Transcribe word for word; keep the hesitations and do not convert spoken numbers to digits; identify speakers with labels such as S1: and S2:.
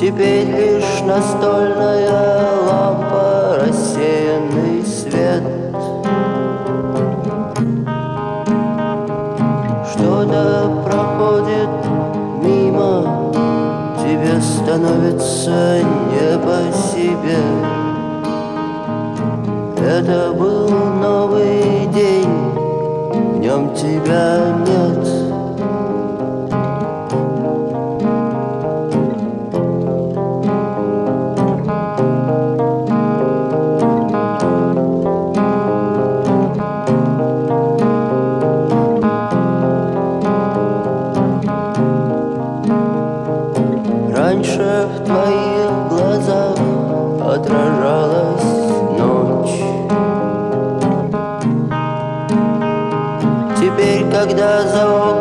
S1: Теперь лишь настольная лампа, рассеянный свет. Что-то проходит мимо, тебе становится не по себе. Это был новый день, в нем тебя нет. Раньше в твоих глазах отражалась ночь. Теперь, когда за